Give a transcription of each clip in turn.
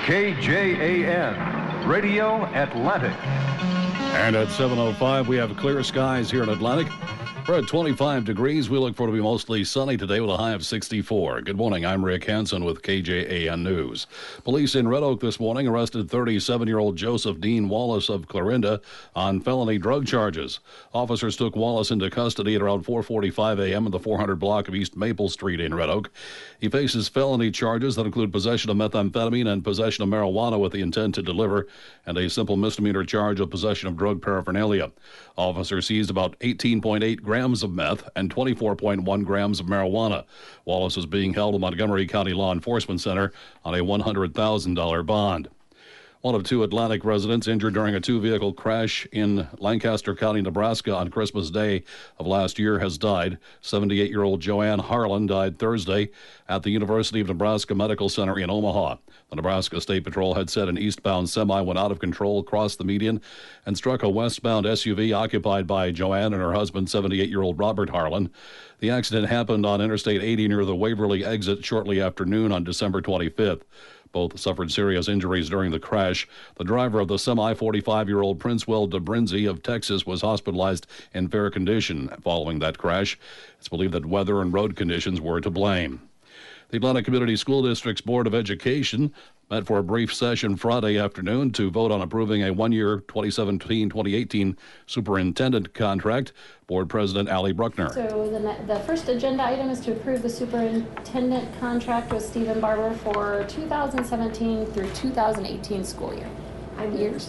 KJAN, Radio Atlantic. And at 7:05, we have clear skies here in Atlantic. We're at 25 degrees. We look for it to be mostly sunny today with a high of 64. Good morning. I'm Rick Hansen with KJAN News. Police in Red Oak this morning arrested 37-year-old Joseph Dean Wallace of Clarinda on felony drug charges. Officers took Wallace into custody at around 4:45 a.m. in the 400 block of East Maple Street in Red Oak. He faces felony charges that include possession of methamphetamine and possession of marijuana with the intent to deliver, and a simple misdemeanor charge of possession of drug paraphernalia. Officers seized about 18.8 grams of meth and 24.1 grams of marijuana. Wallace is being held at Montgomery County Law Enforcement Center on a $100,000 bond. One of two Atlantic residents injured during a two-vehicle crash in Lancaster County, Nebraska on Christmas Day of last year has died. 78-year-old Joanne Harlan died Thursday at the University of Nebraska Medical Center in Omaha. The Nebraska State Patrol had said an eastbound semi went out of control, crossed the median, and struck a westbound SUV occupied by Joanne and her husband, 78-year-old Robert Harlan. The accident happened on Interstate 80 near the Waverly exit shortly after noon on December 25th. Both suffered serious injuries during the crash. The driver of the semi, 45-year-old Princewell DeBrinzi of Texas, was hospitalized in fair condition following that crash. It's believed that weather and road conditions were to blame. The Atlantic Community School District's Board of Education met for a brief session Friday afternoon to vote on approving a one-year 2017-2018 superintendent contract. Board President Allie Bruckner. So the first agenda item is to approve the superintendent contract with Stephen Barber for 2017 through 2018 school year. I move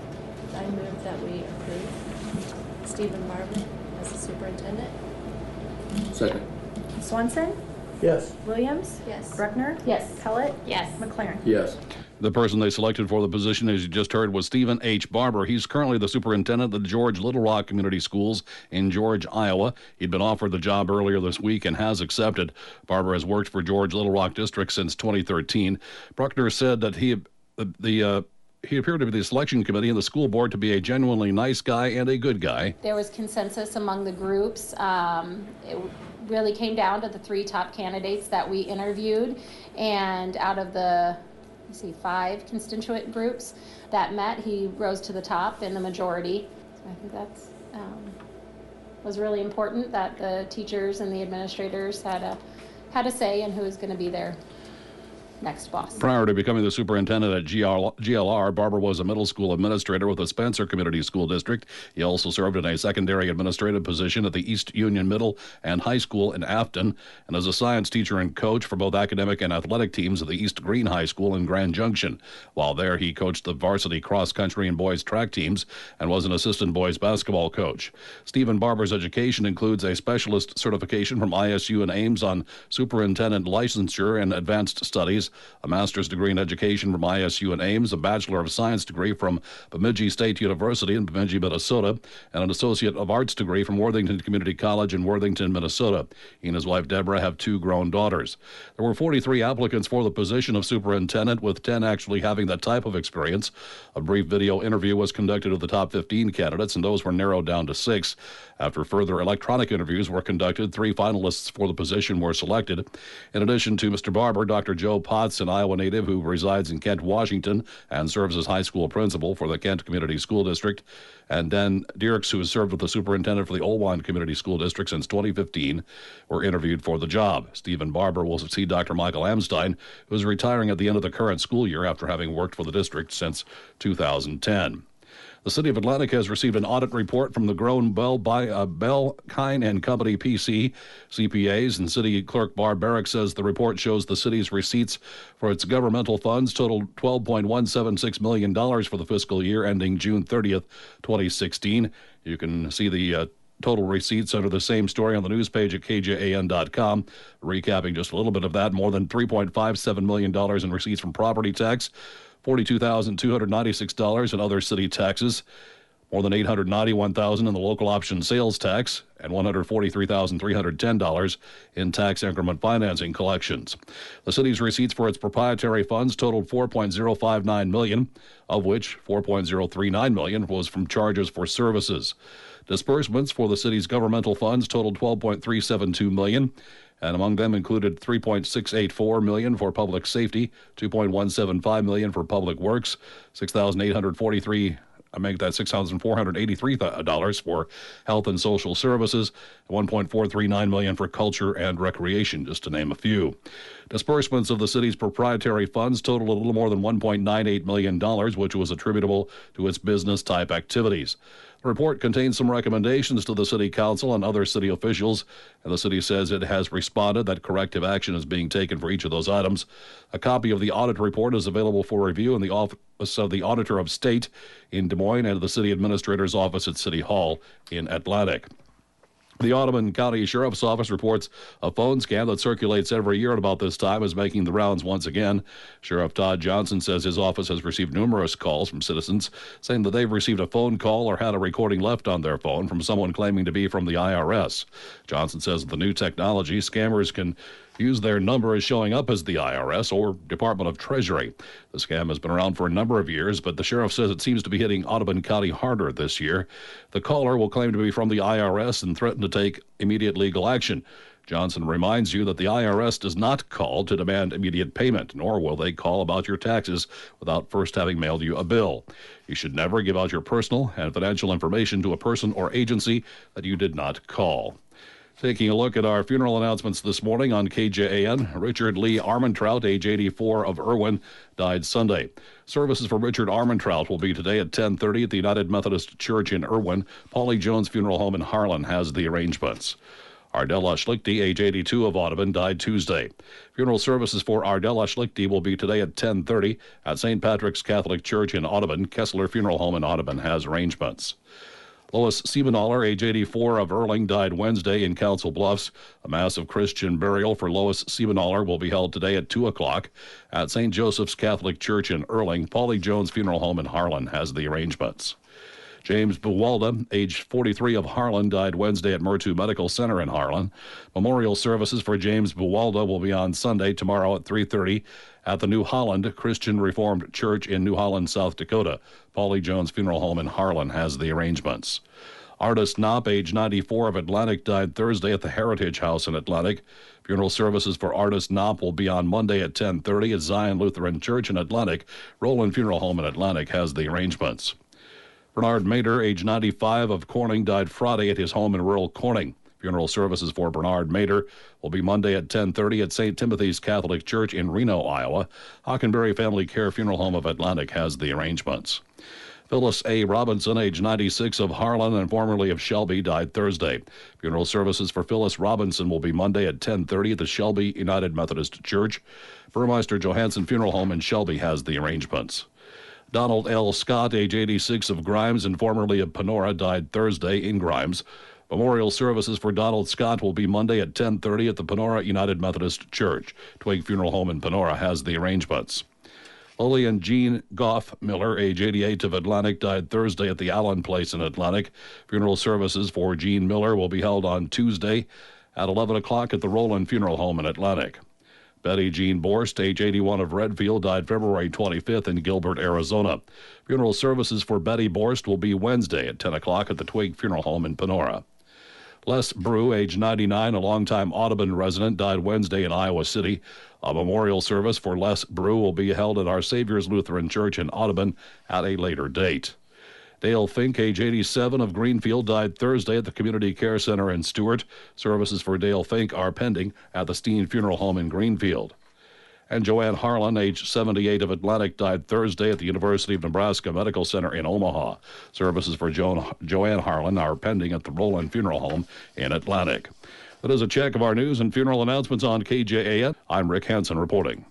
that we approve Stephen Barber as the superintendent. Second. Swanson? Yes. Williams? Yes. Bruckner? Yes. Pellet? Yes. McLaren? Yes. The person they selected for the position, as you just heard, was Stephen H. Barber. He's currently the superintendent of the George Little Rock Community Schools in George, Iowa. He'd been offered the job earlier this week and has accepted. Barber has worked for George Little Rock District since 2013. Bruckner said that he appeared to be the selection committee and the school board to be a genuinely nice guy and a good guy. There was consensus among the groups. It really came down to the three top candidates that we interviewed, and out of the 5 constituent groups that met, he rose to the top in the majority. So I think that's was really important that the teachers and the administrators had a say in who is going to be their next boss. Prior to becoming the superintendent at GLR, Barber was a middle school administrator with the Spencer Community School District. He also served in a secondary administrative position at the East Union Middle and High School in Afton, and as a science teacher and coach for both academic and athletic teams at the East Green High School in Grand Junction. While there, he coached the varsity cross-country and boys track teams and was an assistant boys basketball coach. Stephen Barber's education includes a specialist certification from ISU and Ames on superintendent licensure and advanced studies, a master's degree in education from ISU and Ames, a Bachelor of Science degree from Bemidji State University in Bemidji, Minnesota, and an Associate of Arts degree from Worthington Community College in Worthington, Minnesota. He and his wife Deborah have 2 grown daughters. There were 43 applicants for the position of superintendent, with 10 actually having that type of experience. A brief video interview was conducted of the top 15 candidates, and those were narrowed down to 6. After further electronic interviews were conducted, 3 finalists for the position were selected. In addition to Mr. Barber, Dr. Joe Potts, an Iowa native who resides in Kent, Washington, and serves as high school principal for the Kent Community School District, and Dan Dierks, who has served with the superintendent for the Olwine Community School District since 2015, were interviewed for the job. Stephen Barber will succeed Dr. Michael Amstein, who is retiring at the end of the current school year after having worked for the district since 2010. The City of Atlantic has received an audit report from the Grown Bell Kine and Company PC CPAs, and City Clerk Barb Barrick says the report shows the city's receipts for its governmental funds totaled $12.176 million for the fiscal year ending June 30th, 2016. You can see the total receipts under the same story on the news page at KJAN.com. Recapping just a little bit of that, more than $3.57 million in receipts from property tax, $42,296 in other city taxes, more than $891,000 in the local option sales tax, and $143,310 in tax increment financing collections. The city's receipts for its proprietary funds totaled $4.059 million, of which $4.039 million was from charges for services. Disbursements for the city's governmental funds totaled $12.372 million, and among them included $3.684 million for public safety, $2.175 million for public works, $6,483 for health and social services, $1.439 million for culture and recreation, just to name a few. Disbursements of the city's proprietary funds totaled a little more than $1.98 million, which was attributable to its business-type activities. The report contains some recommendations to the City Council and other city officials, and the city says it has responded that corrective action is being taken for each of those items. A copy of the audit report is available for review in the Office of the Auditor of State in Des Moines and the City Administrator's Office at City Hall in Atlantic. The Audubon County Sheriff's Office reports a phone scam that circulates every year at about this time is making the rounds once again. Sheriff Todd Johnson says his office has received numerous calls from citizens saying that they've received a phone call or had a recording left on their phone from someone claiming to be from the IRS. Johnson says with the new technology, scammers can use their number as showing up as the IRS or Department of Treasury. The scam has been around for a number of years, but the sheriff says it seems to be hitting Audubon County harder this year. The caller will claim to be from the IRS and threaten to take immediate legal action. Johnson reminds you that the IRS does not call to demand immediate payment, nor will they call about your taxes without first having mailed you a bill. You should never give out your personal and financial information to a person or agency that you did not call. Taking a look at our funeral announcements this morning on KJAN, Richard Lee Armentrout, age 84, of Irwin, died Sunday. Services for Richard Armentrout will be today at 10:30 at the United Methodist Church in Irwin. Paulie Jones Funeral Home in Harlan has the arrangements. Ardella Schlichty, age 82, of Audubon, died Tuesday. Funeral services for Ardella Schlichty will be today at 10:30 at St. Patrick's Catholic Church in Audubon. Kessler Funeral Home in Audubon has arrangements. Lois Siebenaller, age 84, of Erling, died Wednesday in Council Bluffs. A mass of Christian burial for Lois Siebenaller will be held today at 2 o'clock at St. Joseph's Catholic Church in Erling. Paulie Jones Funeral Home in Harlan has the arrangements. James Buwalda, age 43, of Harlan, died Wednesday at Murtu Medical Center in Harlan. Memorial services for James Buwalda will be on Sunday, tomorrow at 3:30 at the New Holland Christian Reformed Church in New Holland, South Dakota. Paulie Jones Funeral Home in Harlan has the arrangements. Artist Knopp, age 94, of Atlantic, died Thursday at the Heritage House in Atlantic. Funeral services for Artist Knopp will be on Monday at 10:30 at Zion Lutheran Church in Atlantic. Roland Funeral Home in Atlantic has the arrangements. Bernard Mader, age 95, of Corning, died Friday at his home in rural Corning. Funeral services for Bernard Mader will be Monday at 10:30 at St. Timothy's Catholic Church in Reno, Iowa. Hockenberry Family Care Funeral Home of Atlantic has the arrangements. Phyllis A. Robinson, age 96, of Harlan and formerly of Shelby, died Thursday. Funeral services for Phyllis Robinson will be Monday at 10:30 at the Shelby United Methodist Church. Burmeister Johansson Funeral Home in Shelby has the arrangements. Donald L. Scott, age 86, of Grimes and formerly of Panora, died Thursday in Grimes. Memorial services for Donald Scott will be Monday at 10:30 at the Panora United Methodist Church. Twig Funeral Home in Panora has the arrangements. Lillian Jean Goff Miller, age 88, of Atlantic, died Thursday at the Allen Place in Atlantic. Funeral services for Jean Miller will be held on Tuesday at 11 o'clock at the Roland Funeral Home in Atlantic. Betty Jean Borst, age 81, of Redfield, died February 25th in Gilbert, Arizona. Funeral services for Betty Borst will be Wednesday at 10 o'clock at the Twig Funeral Home in Panora. Les Brew, age 99, a longtime Audubon resident, died Wednesday in Iowa City. A memorial service for Les Brew will be held at Our Savior's Lutheran Church in Audubon at a later date. Dale Fink, age 87, of Greenfield, died Thursday at the Community Care Center in Stewart. Services for Dale Fink are pending at the Steen Funeral Home in Greenfield. And Joanne Harlan, age 78, of Atlantic, died Thursday at the University of Nebraska Medical Center in Omaha. Services for Joanne Harlan are pending at the Roland Funeral Home in Atlantic. That is a check of our news and funeral announcements on KJAN. I'm Rick Hansen reporting.